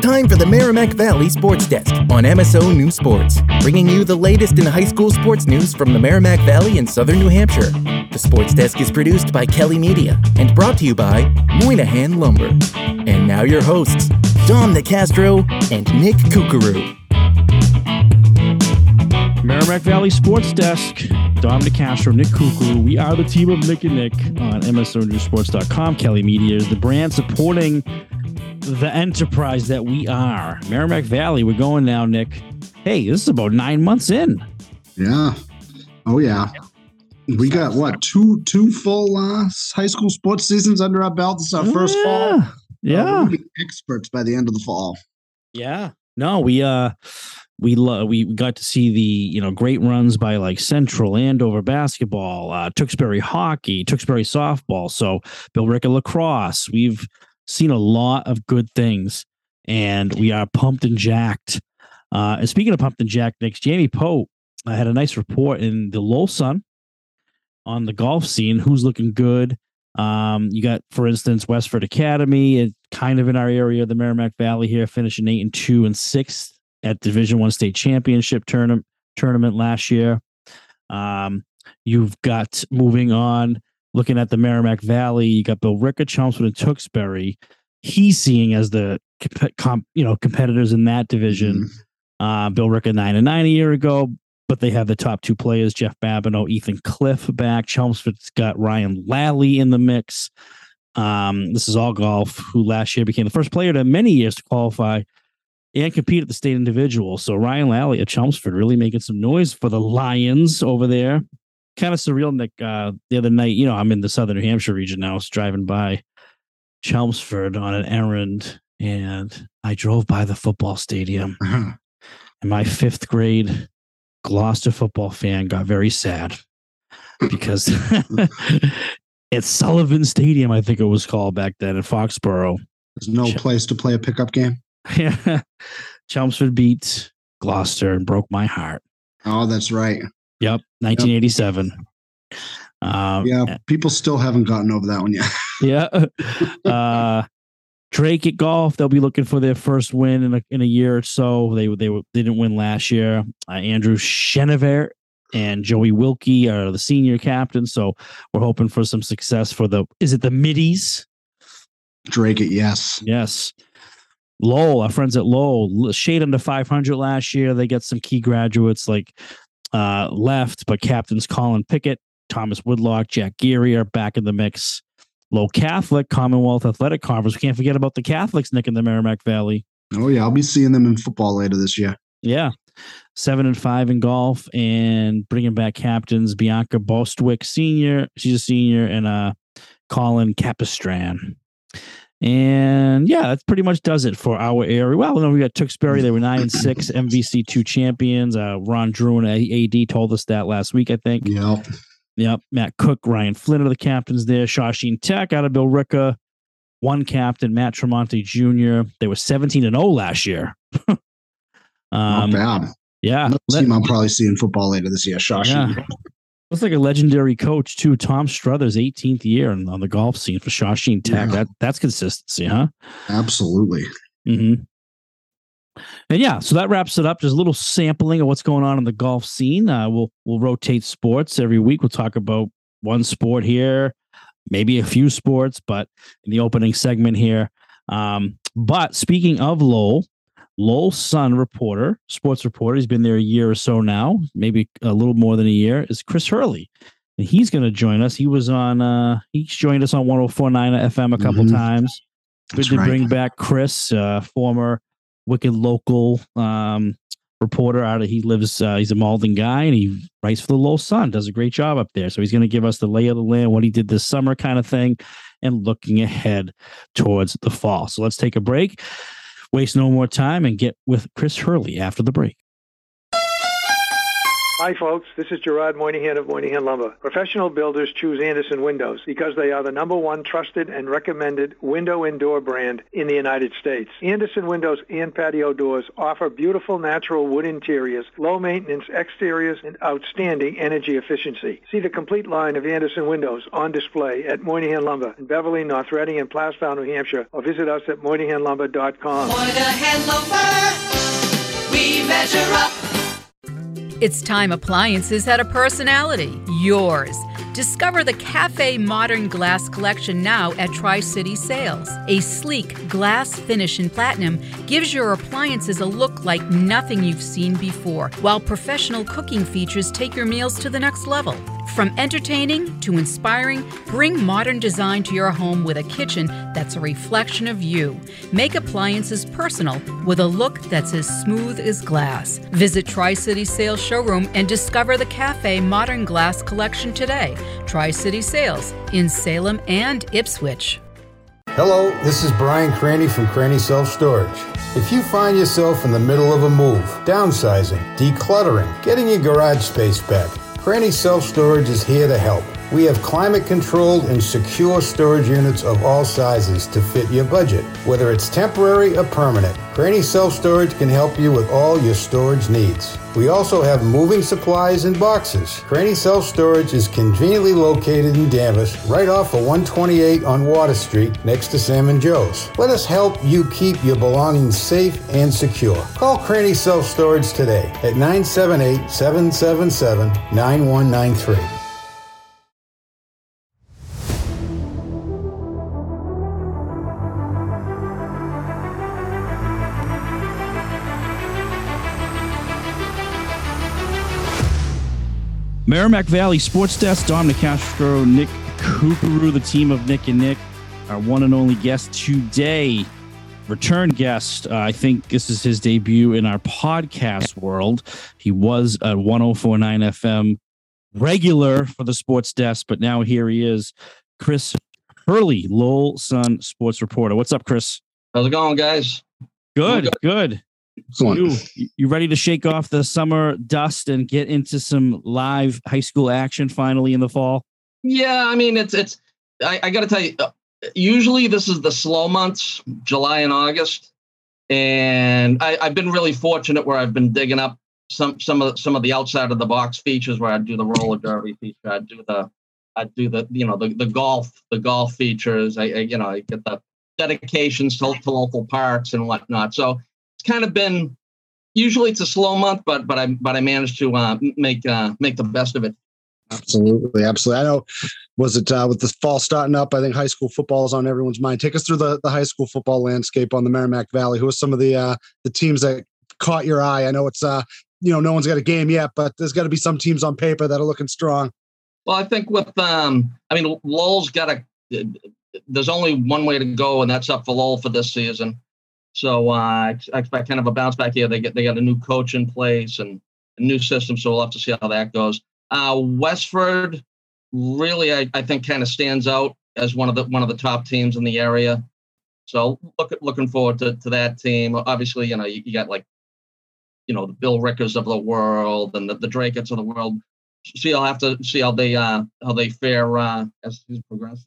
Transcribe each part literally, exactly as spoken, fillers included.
time for the Merrimack Valley Sports Desk on M S O News Sports, bringing you the latest in high school sports news from the Merrimack Valley and Southern New Hampshire. The Sports Desk is produced by Kelly Media and brought to you by Moynihan Lumber. And now your hosts, Dom Nicastro and Nick Kukuru. Merrimack Valley Sports Desk, Dom Nicastro, Nick Kukuru. We are the team of Nick and Nick on M S O News Sports dot com. Kelly Media is the brand supporting the enterprise that we are. Merrimack Valley, we're going now, Nick. Hey, this is about nine months in. Yeah. Oh, yeah. We got, what, two two full uh, high school sports seasons under our belt. This is our yeah. first fall. Yeah. Uh, we'll be experts by the end of the fall. Yeah. No, we uh we lo- we got to see the, you know, great runs by like Central, Andover basketball, uh, Tewksbury hockey, Tewksbury softball. So Billerica lacrosse. We've seen a lot of good things, and we are pumped and jacked. Uh, and speaking of pumped and jacked, Nick, Jamie Pope uh, had a nice report in the Lowell Sun on the golf scene. Who's looking good? Um, you got, for instance, Westford Academy, it's kind of in our area, the Merrimack Valley here, finishing eight and two and sixth at Division One state championship tournament tournament last year. Um, you've got moving on. Looking at the Merrimack Valley, you got Billerica, Chelmsford, and Tewksbury. He's seeing as the comp, comp, you know competitors in that division. Mm-hmm. Uh, Billerica nine and nine a year ago, but they have the top two players: Jeff Babineau, Ethan Cliff back. Chelmsford's got Ryan Lally in the mix. Um, this is all golf, who last year became the first player to many years to qualify and compete at the state individual. So Ryan Lally at Chelmsford really making some noise for the Lions over there. Kind of surreal, Nick. Uh, the other night, you know, I'm in the Southern New Hampshire region now. I was driving by Chelmsford on an errand, and I drove by the football stadium. Uh-huh. And my fifth grade Gloucester football fan got very sad because it's Sullivan Stadium, I think it was called back then in Foxborough. There's no Ch- place to play a pickup game. Yeah, Chelmsford beat Gloucester and broke my heart. Oh, that's right. Yep, nineteen eighty-seven. Yep. Um, yeah, people still haven't gotten over that one yet. Yeah. Uh, Drake at golf, they'll be looking for their first win in a, in a year or so. They they, they didn't win last year. Uh, Andrew Chenevert and Joey Wilkie are the senior captains, so we're hoping for some success for the, is it the middies? Drake it, yes. Yes. Lowell, our friends at Lowell, shade under five hundred last year. They got some key graduates like uh, left, but captains Colin Pickett, Thomas Woodlock, Jack Geary are back in the mix. Lowell Catholic, Commonwealth Athletic Conference. We can't forget about the Catholics, Nick, in the Merrimack Valley. Oh, yeah. I'll be seeing them in football later this year. Yeah. Seven and five in golf, and bringing back captains Bianca Bostwick, senior. She's a senior, and uh, Colin Capistran. And yeah, that pretty much does it for our area. Well, then we got Tewksbury. They were nine and six, M V C two champions. Uh, Ron Drew and A D told us that last week, I think. Yep. Yep. Matt Cook, Ryan Flynn are the captains there. Shawsheen Tech out of Billerica, one captain, Matt Tremonti Junior They were seventeen and oh last year. um, Not bad. Yeah. Another team I'm probably seeing football later this year. Shawsheen. Yeah. Looks like a legendary coach, too. Tom Struthers, eighteenth year on, on the golf scene for Shawsheen Tech. Yeah. That, that's consistency, huh? Absolutely. Mm-hmm. And yeah, so that wraps it up. Just a little sampling of what's going on in the golf scene. Uh, we'll we'll rotate sports every week. We'll talk about one sport here, maybe a few sports, but in the opening segment here. Um, but speaking of Lowell, Lowell Sun reporter, sports reporter, he's been there a year or so now, maybe a little more than a year, is Chris Hurley. And he's going to join us. He was on, uh, he's joined us on one oh four point nine F M a couple mm-hmm. times. Good That's to right. bring back Chris, uh, former Wicked local um, reporter out of, he lives, uh, he's a Malden guy, and he writes for the Lowell Sun, does a great job up there. So he's going to give us the lay of the land, what he did this summer kind of thing, and looking ahead towards the fall. So let's take a break. Waste no more time and get with Chris Hurley after the break. Hi, folks. This is Gerard Moynihan of Moynihan Lumber. Professional builders choose Anderson Windows because they are the number one trusted and recommended window and door brand in the United States. Anderson Windows and patio doors offer beautiful natural wood interiors, low maintenance exteriors, and outstanding energy efficiency. See the complete line of Anderson Windows on display at Moynihan Lumber in Beverly, North Reading, and Plastow, New Hampshire, or visit us at moynihan lumber dot com. Moynihan Lumber, we measure up. It's time appliances had a personality, yours. Discover the Cafe Modern Glass Collection now at Tri-City Sales. A sleek glass finish in platinum gives your appliances a look like nothing you've seen before, while professional cooking features take your meals to the next level. From entertaining to inspiring, bring modern design to your home with a kitchen that's a reflection of you. Make appliances personal with a look that's as smooth as glass. Visit Tri-City Sales Showroom and discover the Cafe Modern Glass Collection today. Tri-City Sales in Salem and Ipswich. Hello, this is Brian Cranny from Cranny Self Storage. If you find yourself in the middle of a move, downsizing, decluttering, getting your garage space back, Cranny Self Storage is here to help. We have climate-controlled and secure storage units of all sizes to fit your budget, whether it's temporary or permanent. Cranny Self Storage can help you with all your storage needs. We also have moving supplies and boxes. Cranny Self Storage is conveniently located in Danvers, right off of one twenty-eight on Water Street, next to Sam and Joe's. Let us help you keep your belongings safe and secure. Call Cranny Self Storage today at nine seven eight, seven seven seven, nine one nine three. Merrimack Valley Sports Desk, Dom Nicastro, Nick Cooperoo, the team of Nick and Nick, our one and only guest today, return guest. Uh, I think this is his debut in our podcast world. He was at one oh four point nine F M regular for the Sports Desk, but now here he is, Chris Hurley, Lowell Sun sports reporter. What's up, Chris? How's it going, guys? Good, good. good. Excellent. You, you ready to shake off the summer dust and get into some live high school action finally in the fall? Yeah, I mean, it's, it's, I, I got to tell you, uh, usually this is the slow months, July and August. And I, I've been really fortunate where I've been digging up some, some of, some of the outside of the box features where I do the roller derby feature. I do the, I do the, you know, the, the golf, the golf features. I, I you know, I get the dedications to, to local parks and whatnot. So it's kind of been, usually it's a slow month, but but I but I managed to uh, make uh, make the best of it. Absolutely, absolutely. I know. Was it uh, with the fall starting up? I think high school football is on everyone's mind. Take us through the, the high school football landscape on the Merrimack Valley. Who are some of the uh, the teams that caught your eye? I know it's uh you know no one's got a game yet, but there's got to be some teams on paper that are looking strong. Well, I think with um, I mean Lowell's got a. There's only one way to go, and that's up for Lowell for this season. So uh, I expect kind of a bounce back here. They get they got a new coach in place and a new system, so we'll have to see how that goes. Uh, Westford really, I, I think, kind of stands out as one of the one of the top teams in the area. So look at, looking forward to, to that team. Obviously, you know you, you got like you know the Bill Rickers of the world and the, the Drakets of the world. See, I'll have to see how they uh, how they fare uh, as season progresses.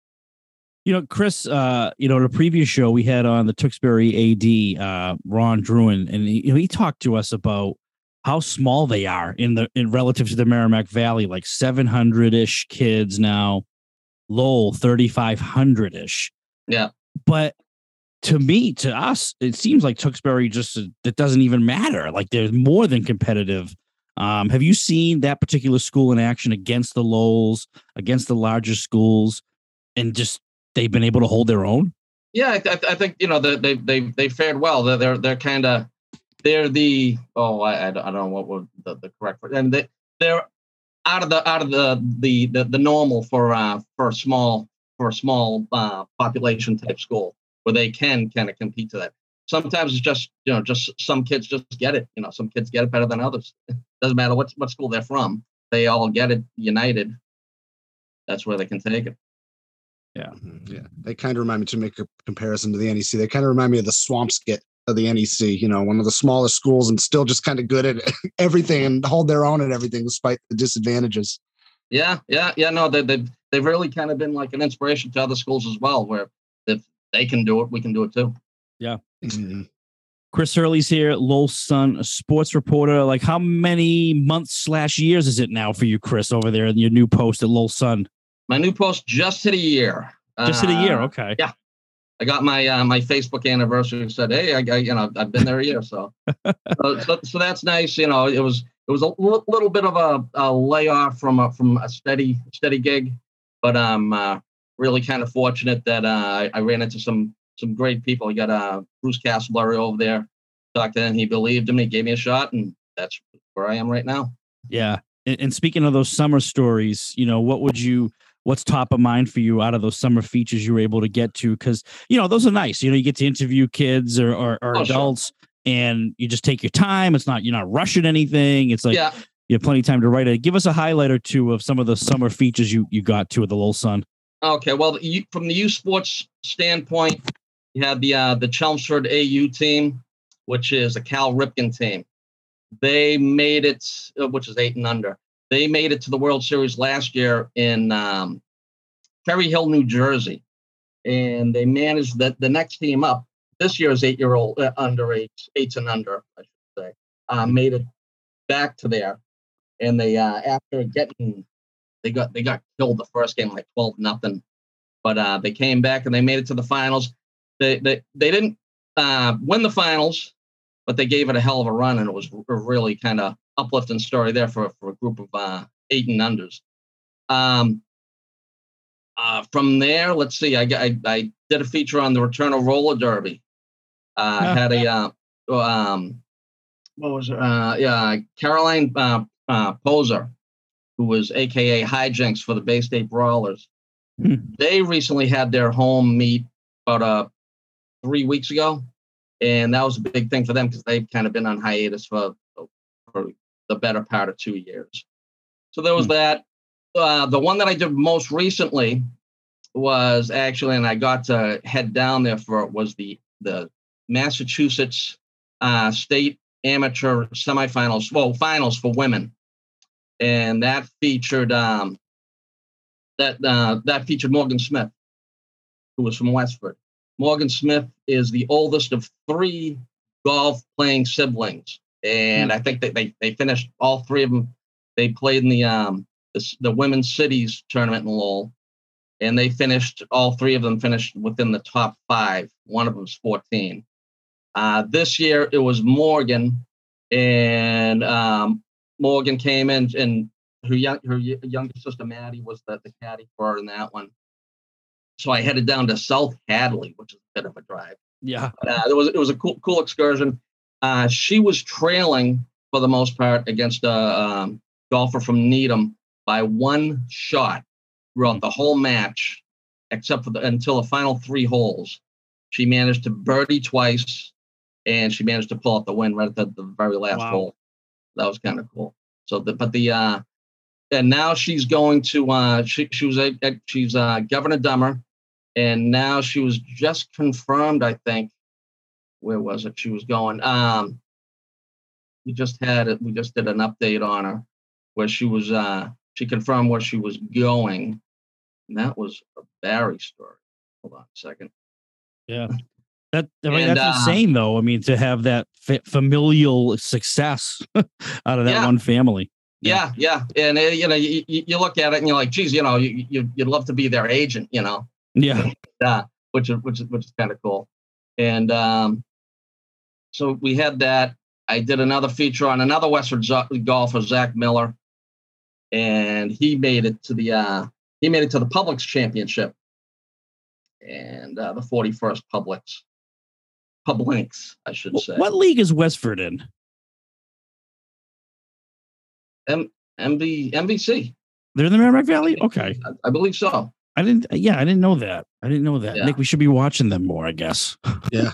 You know, Chris, uh, you know, in a previous show we had on the Tewksbury A D, uh, Ron Druin, and he, you know, he talked to us about how small they are in the in relative to the Merrimack Valley, like seven hundred ish kids now, Lowell thirty-five hundred ish. Yeah. But to me, to us, it seems like Tewksbury just, it doesn't even matter. Like they're more than competitive. Um, have you seen that particular school in action against the Lowells, against the larger schools, and just, they've been able to hold their own? Yeah, I, I think you know they they they they fared well. They're they're, they're kind of they're the oh I, I don't know what would the, the correct word. And they they're out of the out of the the the, the normal for uh for a small for a small uh, population type school where they can kind of compete to that. Sometimes it's just you know just some kids just get it. You know some kids get it better than others. Doesn't matter what what school they're from. They all get it united. That's where they can take it. Yeah. Yeah. They kind of remind me, to make a comparison to the N E C, they kind of remind me of the Swampscott of the N E C, you know, one of the smallest schools and still just kind of good at everything and hold their own at everything despite the disadvantages. Yeah, yeah, yeah. No, they, they've, they've really kind of been like an inspiration to other schools as well, where if they can do it, we can do it too. Yeah. Mm-hmm. Chris Hurley's here, Lowell Sun sports reporter. Like, how many months slash years is it now for you, Chris, over there in your new post at Lowell Sun? My new post just hit a year. Just hit a year, okay. Uh, yeah. I got my uh, my Facebook anniversary and said, hey, I, I you know, I've been there a year. So, so, so, so that's nice. You know, it was it was a l- little bit of a, a layoff from a, from a steady steady gig, but I'm uh, really kind of fortunate that uh, I, I ran into some some great people. I got uh, Bruce Castleberry over there. Talked to him. He believed in me, gave me a shot, and that's where I am right now. Yeah. And, and speaking of those summer stories, you know, what would you, what's top of mind for you out of those summer features you were able to get to? Because, you know, those are nice. You know, you get to interview kids or, or, or oh, adults, sure. and you just take your time. It's not, you're not rushing anything. It's like, yeah. you have plenty of time to write it. Give us a highlight or two of some of the summer features you, you got to at the Lowell Sun. Okay. Well, you, from the youth sports standpoint, you had the, uh, the Chelmsford A U team, which is a Cal Ripken team. They made it, which is eight and under. They made it to the World Series last year in um, Cherry Hill, New Jersey, and they managed that the next team up. This year's eight-year-old uh, under eight, eight and under, I should say, uh, made it back to there, and they uh, after getting they got they got killed the first game like twelve nothing, but uh, they came back and they made it to the finals. They they they didn't uh, win the finals, but they gave it a hell of a run, and it was a really kind of uplifting story there for, for a group of uh, eight and unders. Um, uh, from there, let's see, I, I, I did a feature on the return of roller derby. Uh, yeah. Had a, uh, um, what was it? Uh, yeah, Caroline uh, uh, Poser, who was A K A Hijinks for the Bay State Brawlers. Hmm. They recently had their home meet about uh, three weeks ago. And that was a big thing for them because they've kind of been on hiatus for, for the better part of two years. So there was mm-hmm. that. Uh, the one that I did most recently was actually, and I got to head down there for it, was the the Massachusetts uh, State Amateur Semifinals, well, finals for women, and that featured um, that uh, that featured Morgan Smith, who was from Westford. Morgan Smith is the oldest of three golf-playing siblings, and mm. I think that they, they finished all three of them. They played in the um the, the Women's Cities tournament in Lowell, and they finished all three of them finished within the top five. One of them's fourteen. Uh, this year it was Morgan, and um, Morgan came in, and her young her younger sister Maddie was the, the caddy for her in that one. So I headed down to South Hadley, which is a bit of a drive. Yeah, uh, it was it was a cool cool excursion. Uh, she was trailing for the most part against a um, golfer from Needham by one shot throughout the whole match, except for the until the final three holes. She managed to birdie twice, and she managed to pull out the win right at the, the very last wow. hole. That was kind of cool. So, the, but the uh, and now she's going to uh, she she was a, a she's uh, Governor Dummer. And now she was just confirmed, I think. Where was it? She was going. Um, we just had it. We just did an update on her where she was. Uh, she confirmed where she was going. And that was a Barry story. Hold on a second. Yeah. That I mean, and, that's uh, insane, though. I mean, to have that fa- familial success out of that yeah. one family. Yeah, yeah. yeah. And, uh, you know, you, you look at it and you're like, geez, you know, you, you, you'd love to be their agent, you know. Yeah, uh, which is which is which is kind of cool, and um, so we had that. I did another feature on another Westford golfer, Zach Miller, and he made it to the uh, he made it to the Publix Championship, and uh, the forty-first Publix Publix, I should say. What league is Westford in? M MB M B C. They're in the Merrimack Valley. Okay, I, I believe so. I didn't. Yeah, I didn't know that. I didn't know that. Yeah. Nick, we should be watching them more, I guess. Yeah.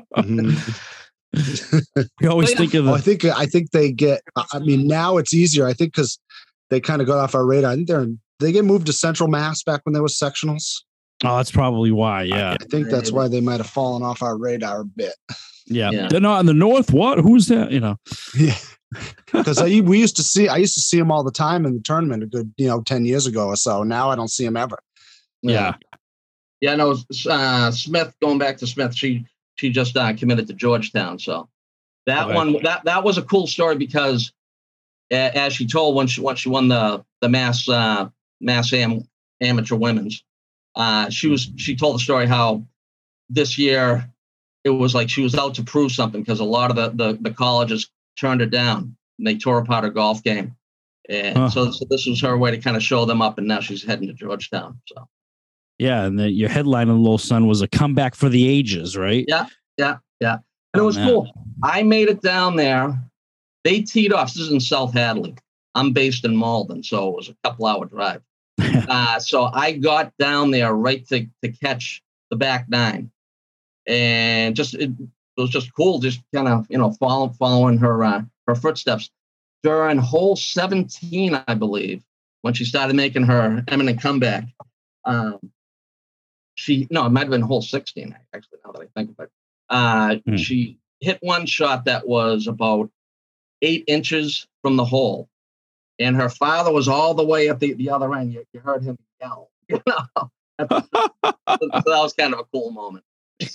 Mm-hmm. We always yeah. think of. The, oh, I think. I think they get. I mean, now it's easier. I think because they kind of got off our radar. I think they're. In, they get moved to Central Mass back when there was sectionals. Oh, that's probably why. Yeah. I think that's why they might have fallen off our radar a bit. Yeah. Yeah. They're not in the North. What? Who's that? You know? Yeah. Because I we used to see I used to see him all the time in the tournament a good, you know, ten years ago or so. Now I don't see him ever. Yeah. Yeah, no, uh, Smith, going back to Smith, she she just uh, committed to Georgetown. So that Okay. one, that that was a cool story because uh, as she told when she, once she won the, the mass, uh, mass am, amateur women's, uh, she was, she told the story how this year it was like she was out to prove something because a lot of the, the, the colleges turned her down and they tore apart her golf game. And Huh. so, so this was her way to kind of show them up, and now she's heading to Georgetown. So. Yeah, and the, your headline on Little Sun was a comeback for the ages, right? Yeah, yeah, yeah. And it was man. cool. I made it down there. They teed off. This is in South Hadley. I'm based in Malden, so it was a couple hour drive. uh, so I got down there right to, to catch the back nine. And just it, it was just cool, just kind of, you know, follow, following her uh, her footsteps. During hole seventeen, I believe, when she started making her eminent comeback, um, she, no, it might have been hole sixteen, actually, now that I think of it. Uh, Hmm. She hit one shot that was about eight inches from the hole. And her father was all the way at the, the other end. You, you heard him yell. You know? So that was kind of a cool moment.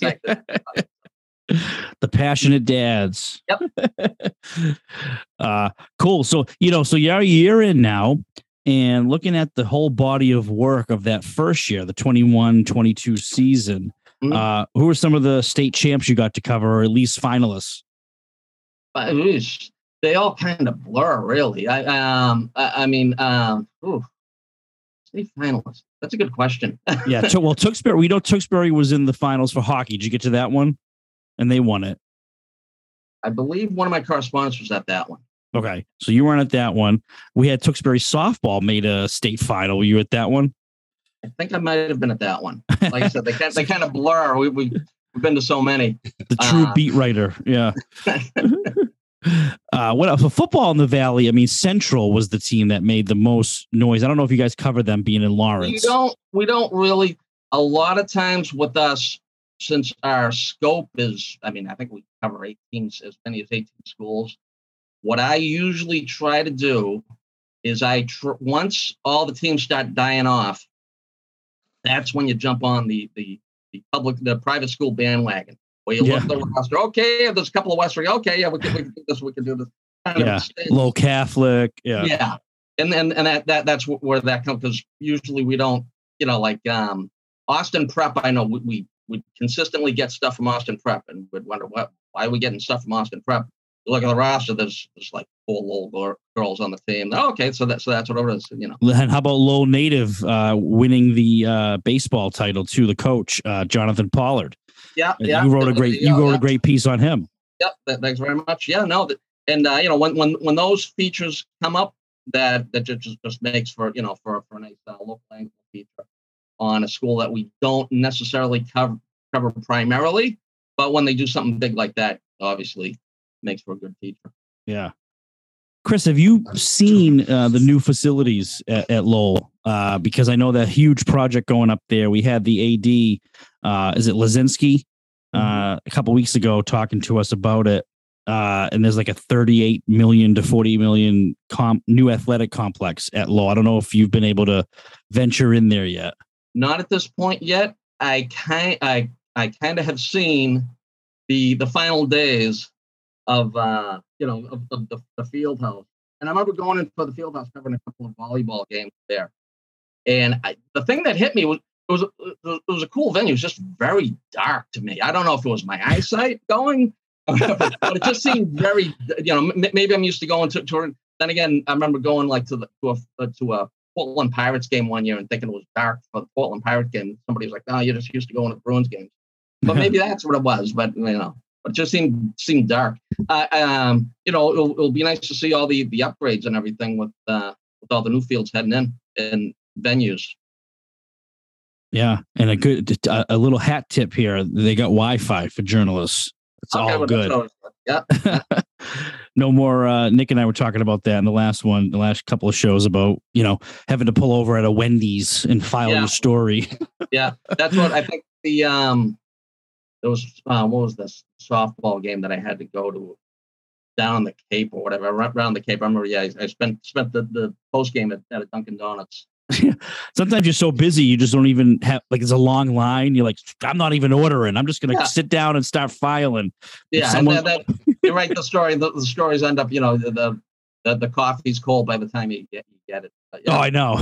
The passionate dads. Yep. uh, cool. So, you know, so you're a year in now, and looking at the whole body of work of that first year, the twenty-one twenty-two season, Mhm. uh, who are some of the state champs you got to cover, or at least finalists? But it is- they all kind of blur, really. I um, I, I mean, um, ooh, state finalists. That's a good question. Yeah. So, well, Tewksbury, we know Tewksbury was in the finals for hockey. Did you get to that one? And they won it. I believe one of my correspondents was at that one. Okay. So you weren't at that one. We had Tewksbury softball made a state final. Were you at that one? I think I might have been at that one. Like I said, they kind they kind of blur. We we we've been to so many. The true Uh, beat writer. Yeah. uh, what else? For football in the Valley, I mean, Central was the team that made the most noise. I don't know if you guys covered them being in We Lawrence. don't we don't really. A lot of times with us, since our scope is, I mean, I think we cover eighteen, as many as eighteen schools. What I usually try to do is I tr- once all the teams start dying off, that's when you jump on the the the public the private school bandwagon where you look Yeah. at the roster. Okay, there's a couple of Western. Okay, yeah, we can, we can do this. We can do this. Kind of Yeah. extend- Low Catholic. Yeah. yeah, and and and that that that's wh- where that comes, because usually we don't, you know, like um Austin Prep. I know we we, we consistently get stuff from Austin Prep, and we'd wonder what why are we getting stuff from Austin Prep. You look at the roster. There's there's like four little gir- girls on the team. Oh, okay, so that so that's what it is. You know. And how about Lowell Native uh, winning the uh, baseball title to the coach, uh, Jonathan Pollard? Yeah, And yeah. You wrote a great you Yeah, wrote yeah. a great piece on him. Yep, that, thanks very much. Yeah, no, that, and uh, you know, when when when those features come up, that that just just makes for, you know, for for a nice uh, local angle feature on a school that we don't necessarily cover cover primarily, but when they do something big like that, obviously makes for a good feature. Yeah. Chris, have you seen uh, the new facilities at, at Lowell? Uh, because I know that huge project going up there. We had the A D, uh, is it Lazinski, uh, a couple weeks ago talking to us about it. Uh, and there's like a thirty-eight million to forty million comp, new athletic complex at Lowell. I don't know if you've been able to venture in there yet. Not at this point yet. I kind I I kind of have seen the the final days of uh you know of, of the, the field house, and I remember going in for the field house covering a couple of volleyball games there. And I, the thing that hit me was it was a, it was a cool venue. It was just very dark to me. I don't know if it was my eyesight going, but it just seemed very, you know, m- maybe I'm used to going to, to. Then again, I remember going like to the to a to a Portland Pirates game one year and thinking it was dark for the Portland Pirates game. Somebody was like, "No, you're just used to going to Bruins games." But maybe that's what it was. But you know, but it just seemed seemed dark. Uh, um, you know, it'll, it'll be nice to see all the the upgrades and everything with uh, with all the new fields heading in and venues. Yeah, and a good a, a little hat tip here. They got Wi-Fi for journalists. It's Okay, all well, good. that's always good. Yeah. No more. Uh, Nick and I were talking about that in the last one, the last couple of shows about, you know, having to pull over at a Wendy's and file Yeah. your story. Yeah, that's what I think. The um, there was uh, what was this softball game that I had to go to down the Cape or whatever, around the Cape. I remember, yeah, I spent spent the, the post game at, at a Dunkin' Donuts. Sometimes you're so busy, you just don't even have, like, it's a long line. You're like, I'm not even ordering. I'm just going to Yeah. sit down and start filing. Yeah, Someone- and that, that, you're right. The story, the, the stories end up, you know, the, the the coffee's cold by the time you get you get it. But, yeah, Oh, I know.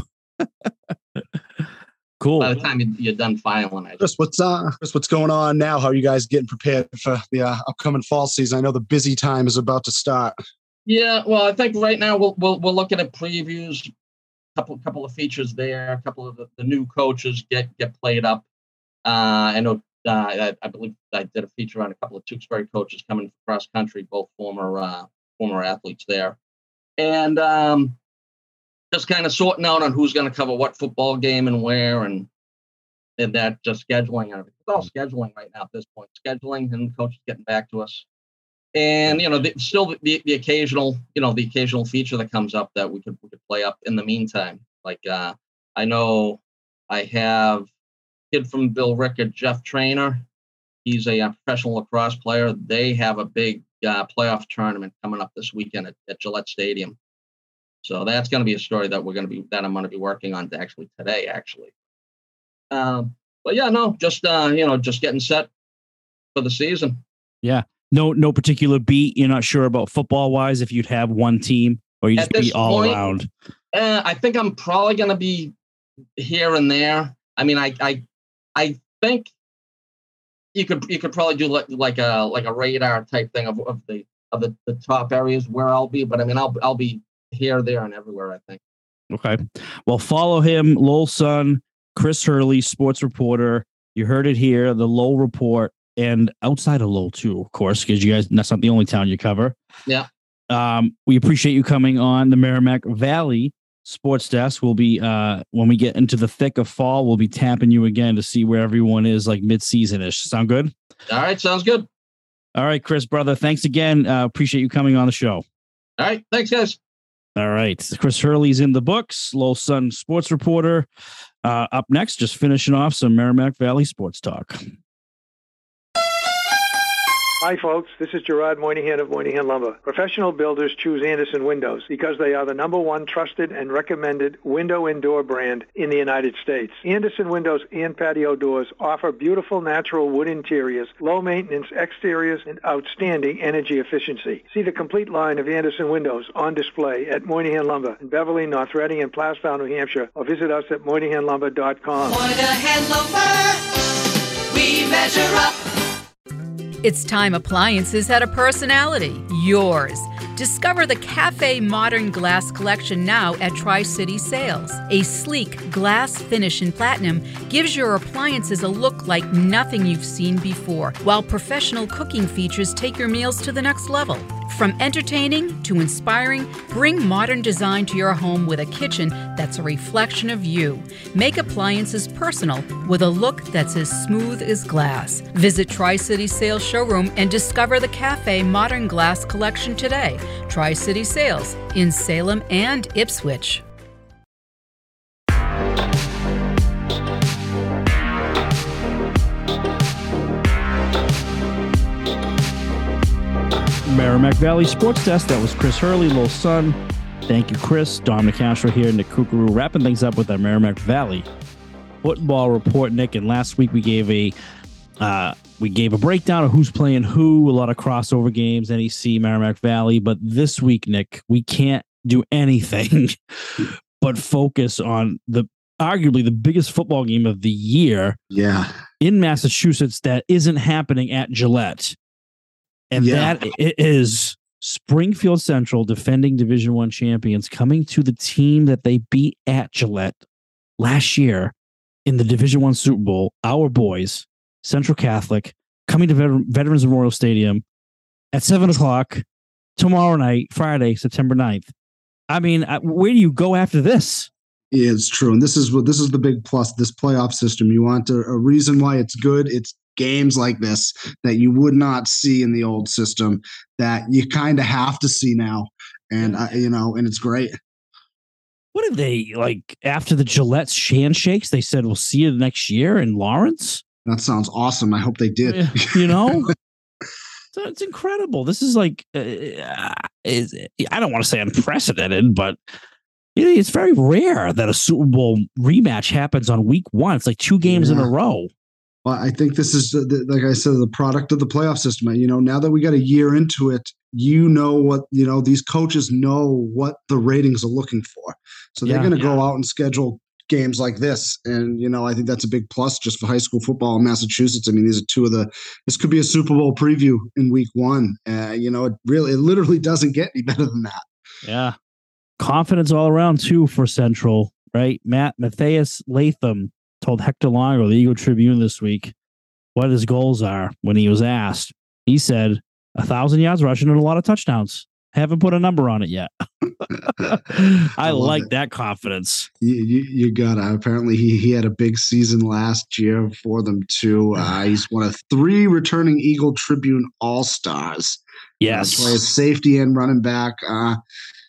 Cool. by the time you, you're done filing it. Chris, what's uh, Chris, what's going on now? How are you guys getting prepared for the uh, upcoming fall season? I know the busy time is about to start. Yeah, well, I think right now we'll we'll, we'll look at previews, couple couple of features there, a couple of the, the new coaches get get played up. Uh, I know uh, I, I believe I did a feature on a couple of Tewksbury coaches coming cross country, both former uh, former athletes there, and um, just kind of sorting out on who's going to cover what football game and where, and and that just scheduling and everything. It's all scheduling right now at this point. Scheduling and coaches getting back to us. And, you know, the, still the, the occasional, you know, the occasional feature that comes up that we could, we could play up in the meantime. Like, uh, I know I have a kid from Bill Rickard, Jeff Trainer. He's a, uh professional lacrosse player. They have a big uh, playoff tournament coming up this weekend at, at Gillette Stadium. So that's going to be a story that we're going to be, that I'm going to be working on actually today, actually. Um, but yeah, no, just, uh, you know, just getting set for the season. Yeah. No, no particular beat. You're not sure about football wise if you'd have one team or you At just be this all point, around. Uh, I think I'm probably going to be here and there. I mean, I, I, I think you could, you could probably do like, like a, like a radar type thing of, of the, of the, the top areas where I'll be. But I mean, I'll, I'll be here, there, and everywhere, I think. Okay. Well, follow him, Lowell Sun, Chris Hurley, sports reporter. You heard it here, the Lowell Report, and outside of Lowell too, of course, because you guys, that's not the only town you cover. Yeah. Um, we appreciate you coming on the Merrimack Valley Sports Desk. We'll be, uh, when we get into the thick of fall, we'll be tapping you again to see where everyone is like mid-season-ish. Sound good? All right. Sounds good. All right, Chris, brother. Thanks again. Uh, appreciate you coming on the show. All right. Thanks, guys. All right. Chris Hurley's in the books, Lowell Sun sports reporter. Uh, up next, just finishing off some Merrimack Valley sports talk. Hi, folks. This is Gerard Moynihan of Moynihan Lumber. Professional builders choose Anderson Windows because they are the number one trusted and recommended window and door brand in the United States. Anderson Windows and patio doors offer beautiful natural wood interiors, low maintenance exteriors, and outstanding energy efficiency. See the complete line of Anderson Windows on display at Moynihan Lumber in Beverly, North Reading, and Plastown, New Hampshire, or visit us at moynihan lumber dot com. Moynihan Lumber, we measure up. It's time appliances had a personality, yours. Discover the Cafe Modern Glass Collection now at Tri-City Sales. A sleek glass finish in platinum gives your appliances a look like nothing you've seen before, while professional cooking features take your meals to the next level. From entertaining to inspiring, bring modern design to your home with a kitchen that's a reflection of you. Make appliances personal with a look that's as smooth as glass. Visit Tri-City Sales Showroom and discover the Cafe Modern Glass Collection today. Tri-City Sales in Salem and Ipswich. Merrimack Valley Sports Desk. That was Chris Hurley, Lowell Sun. Thank you, Chris. Dom Nicastro here, Nick Kukuru, wrapping things up with our Merrimack Valley football report, Nick. And last week we gave a uh, we gave a breakdown of who's playing who, a lot of crossover games, N E C, Merrimack Valley. But this week, Nick, we can't do anything but focus on the arguably the biggest football game of the year. Yeah. In Massachusetts that isn't happening at Gillette. And Yeah. that is Springfield Central, defending Division One champions, coming to the team that they beat at Gillette last year in the Division One Super Bowl. Our boys, Central Catholic, coming to Veter- Veterans Memorial Stadium at seven o'clock tomorrow night, Friday, September ninth. I mean, where do you go after this? Yeah, it's true. And this is what this is the big plus, this playoff system. You want a, a reason why it's good. It's games like this that you would not see in the old system that you kind of have to see now. And, uh, you know, and it's great. What did they like after the Gillette's handshakes? They said, we'll see you next year in Lawrence. That sounds awesome. I hope they did. You know, so it's incredible. This is like, uh, is, I don't want to say unprecedented, but it's very rare that a Super Bowl rematch happens on week one. It's like two games yeah. in a row. Well, I think this is, like I said, the product of the playoff system. You know, now that we got a year into it, you know what, you know, these coaches know what the ratings are looking for. So they're yeah, going to yeah. go out and schedule games like this. And, you know, I think that's a big plus just for high school football in Massachusetts. I mean, these are two of the, this could be a Super Bowl preview in week one. Uh, you know, it really, it literally doesn't get any better than that. Yeah. Confidence all around too for Central, right? Matt Matthias Latham told Hector Longo, the Eagle Tribune this week, what his goals are when he was asked. He said a thousand yards rushing and a lot of touchdowns. Haven't put a number on it yet. I, I like it. That confidence. You, you, you got it. Apparently, he, he had a big season last year for them, too. Uh, he's one of three returning Eagle Tribune All-Stars. Yes. Uh, plays safety and running back. Uh,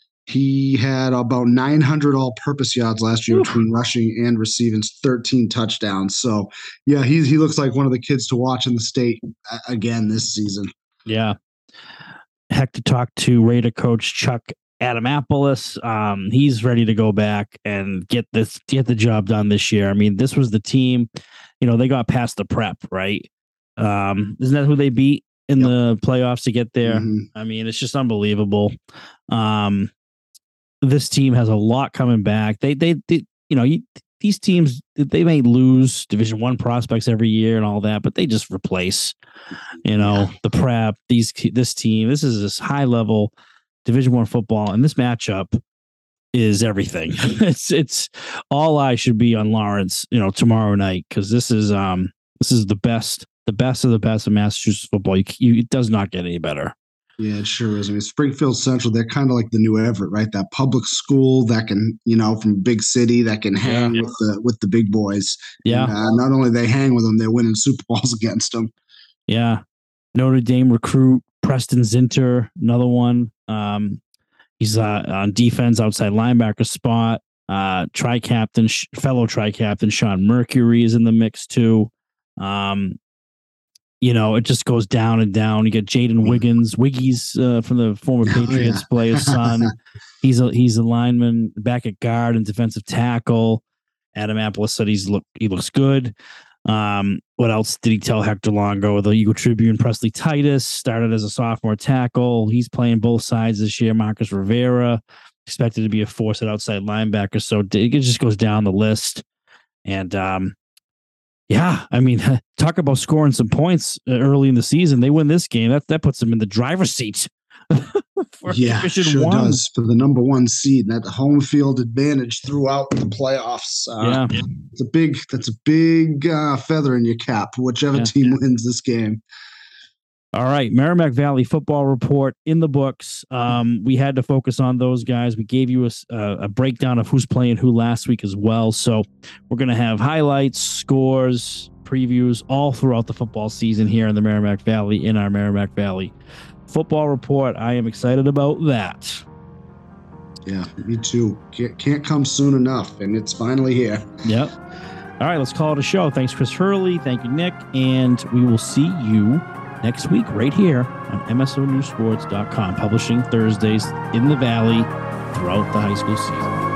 he had about nine hundred all-purpose yards last year Ooh. between rushing and receiving, thirteen touchdowns. So, yeah, he, he looks like one of the kids to watch in the state uh, again this season. Yeah. Hector talked to Raider coach Chuck Adamopoulos. Um, he's ready to go back and get this, get the job done this year. I mean, this was the team, you know, they got past the prep, right? Um, isn't that who they beat in yep. the playoffs to get there? Mm-hmm. I mean, it's just unbelievable. Um, this team has a lot coming back. They, they, they you know, you, these teams, they may lose Division One prospects every year and all that, but they just replace, you know, yeah. the prep. These this team, this is this high level Division One football, and this matchup is everything. it's it's all eyes should be on Lawrence, you know, tomorrow night, because this is um this is the best, the best of the best of Massachusetts football. You, you, it does not get any better. Yeah, it sure is. I mean, Springfield Central, they're kind of like the new Everett, right? That public school that can, you know, from big city that can hang yeah. with the with the big boys. Yeah. And, uh, not only they hang with them, they're winning Super Bowls against them. Yeah. Notre Dame recruit Preston Zinter, another one. Um, he's uh, on defense, outside linebacker spot. Uh, tri-captain, sh- fellow tri-captain Sean Mercury is in the mix too. Um, You know, it just goes down and down. You get Jaden Wiggins, Wiggies uh, from the former Patriots oh, yeah. player's son. He's a he's a lineman back at guard and defensive tackle. Adamopoulos said he's look he looks good. Um, what else did he tell Hector Longo? The Eagle Tribune, Presley Titus started as a sophomore tackle. He's playing both sides this year. Marcus Rivera expected to be a force at outside linebacker. So it just goes down the list. And um, yeah, I mean, talk about scoring some points early in the season. They win this game. That that puts them in the driver's seat. for yeah, sure one. does for the number one seed. And that home field advantage throughout the playoffs. Uh, yeah, it's a big. That's a big uh, feather in your cap. Whichever yeah. team wins this game. All right, Merrimack Valley football report in the books. Um, we had to focus on those guys. We gave you a, a breakdown of who's playing who last week as well. So we're going to have highlights, scores, previews all throughout the football season here in the Merrimack Valley, in our Merrimack Valley football report. I am excited about that. Yeah, me too. Can't, can't come soon enough, and it's finally here. Yep. All right, let's call it a show. Thanks, Chris Hurley. Thank you, Nick. And we will see you next week right here on M S O News Sports dot com, publishing Thursdays in the Valley throughout the high school season.